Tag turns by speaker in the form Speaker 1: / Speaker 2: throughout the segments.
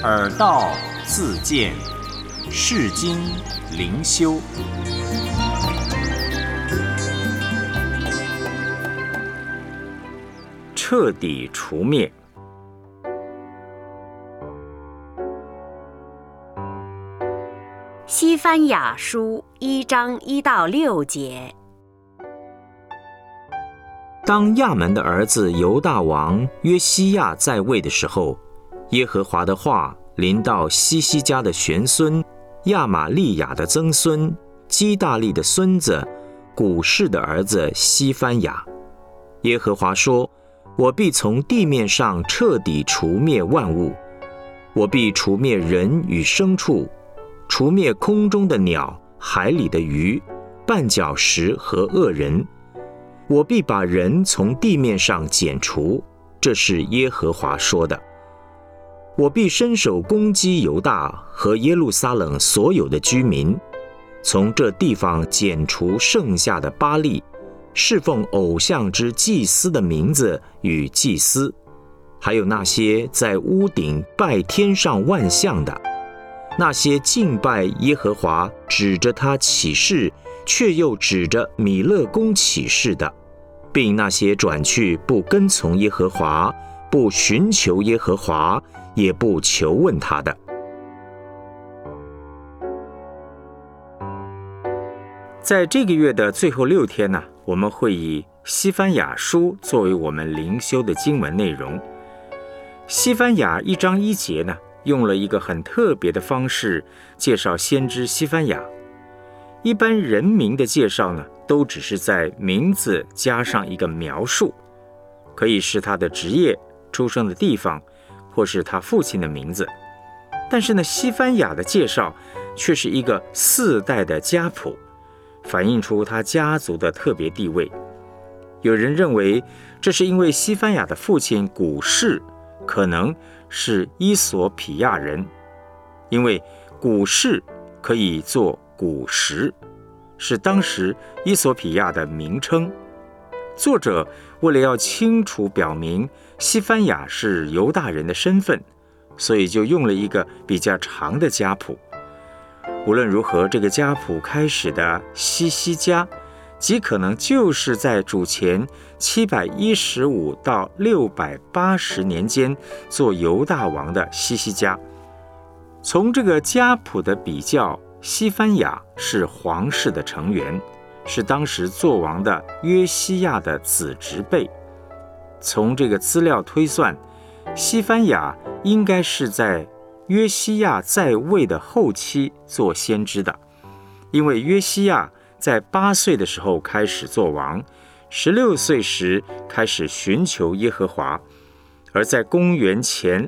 Speaker 1: 耳道自见，世经灵修。彻底除灭。
Speaker 2: 西番雅书1章1到6节。
Speaker 3: 当亚门的儿子犹大王约西亚在位的时候，耶和华的话临到西西家的玄孙亚玛利亚的曾孙基大利的孙子古示的儿子西番雅。耶和华说：我必从地面上彻底除灭万物，我必除灭人与牲畜，除灭空中的鸟、海里的鱼、绊脚石和恶人。我必把人从地面上剪除，这是耶和华说的。我必伸手攻击犹大和耶路撒冷所有的居民，从这地方剪除剩下的巴力，侍奉偶像之祭司的名字与祭司，还有那些在屋顶拜天上万象的，那些敬拜耶和华指着他起誓却又指着米勒公起誓的，并那些转去不跟从耶和华，不寻求耶和华，也不求问他的。
Speaker 1: 在这个月的最后6天呢，我们会以西番雅书作为我们灵修的经文内容。西番雅1章1节呢，用了一个很特别的方式介绍先知西番雅。一般人名的介绍呢，都只是在名字加上一个描述，可以是他的职业、出生的地方，或是他父亲的名字。但是呢，西番雅的介绍却是一个4代的家谱，反映出他家族的特别地位。有人认为这是因为西番雅的父亲古示可能是伊索比亚人，因为古示可以做古时，是当时伊索比亚的名称。作者为了要清楚表明西番雅是犹大人的身份，所以就用了一个比较长的家谱。无论如何，这个家谱开始的西西家极可能就是在主前715到680年间做犹大王的西西家。从这个家谱的比较，西番雅是皇室的成员，是当时做王的约西亚的子侄辈。从这个资料推算，西番雅应该是在约西亚在位的后期做先知的，因为约西亚在8岁的时候开始做王，16岁时开始寻求耶和华，而在公元前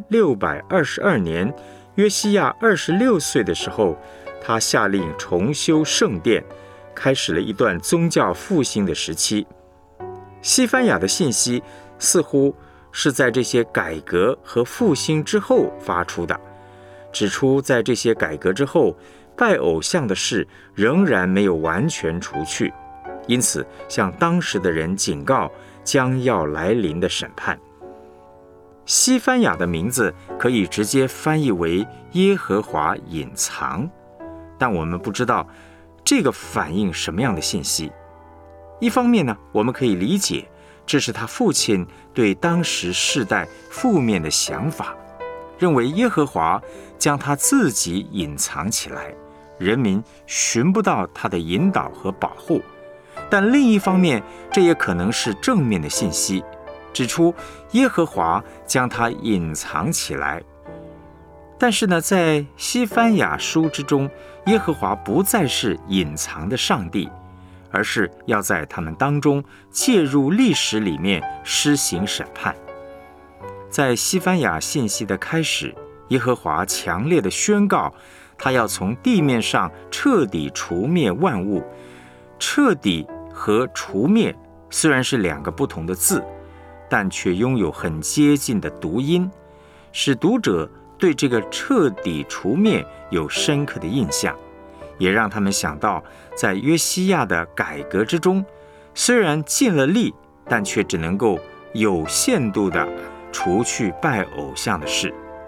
Speaker 1: 622年，约西亚26岁的时候，他下令重修圣殿，开始了一段宗教复兴的时期。西番雅的信息似乎是在这些改革和复兴之后发出的，指出在这些改革之后，拜偶像的事仍然没有完全除去，因此向当时的人警告将要来临的审判。西番雅的名字可以直接翻译为耶和华隐藏，但我们不知道这个反映什么样的信息。一方面呢，我们可以理解这是他父亲对当时世代负面的想法，认为耶和华将他自己隐藏起来，人民寻不到他的引导和保护。但另一方面，这也可能是正面的信息，指出耶和华将他隐藏起来。但是呢，在西番雅书之中，耶和华不再是隐藏的上帝，而是要在他们当中介入历史里面施行审判。在西番雅信息的开始，耶和华强烈的宣告，他要从地面上彻底除灭万物。彻底和除灭虽然是2个不同的字，但却拥有很接近的读音，使读者对这个彻底除灭有深刻的印象，也让他们想到在约西亚的改革之中，虽然尽了力，但却只能够有限度地除去拜偶像的事。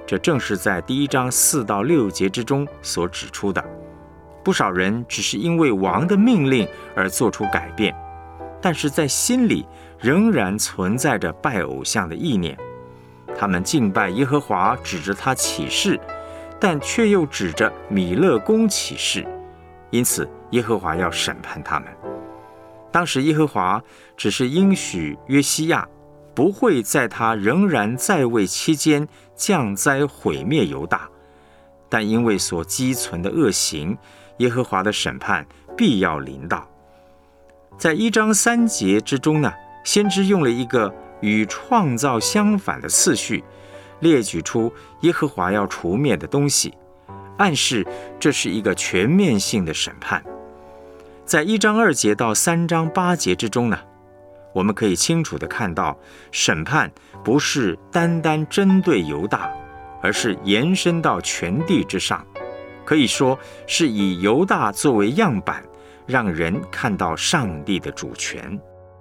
Speaker 1: 这正是在第1章4到6节之中所指出的。不少人只是因为王的命令而做出改变，但是在心里仍然存在着拜偶像的意念。他们敬拜耶和华，指着他起誓，但却又指着米勒公起誓，因此耶和华要审判他们。当时耶和华只是应许约西亚不会在他仍然在位期间降灾毁灭犹大，但因为所积存的恶行，耶和华的审判必要临到。在1章3节之中呢，先知用了一个与创造相反的次序，列举出耶和华要除灭的东西，暗示这是一个全面性的审判。在1章2节到3章8节之中呢，我们可以清楚地看到，审判不是单单针对犹大，而是延伸到全地之上，可以说是以犹大作为样板，让人看到上帝的主权。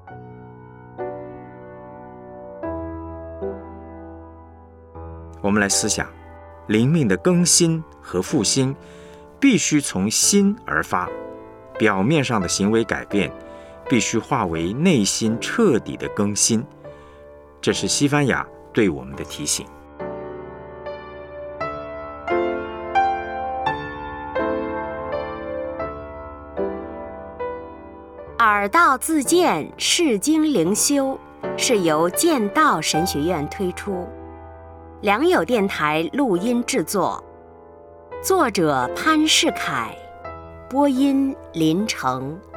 Speaker 1: 我们来思想，灵命的更新和复兴必须从心而发，表面上的行为改变必须化为内心彻底的更新。这是西番雅对我们的提醒。
Speaker 2: 耳道自荐释经灵修是由剑道神学院推出，良友电台录音制作，作者潘世凯，播音林成。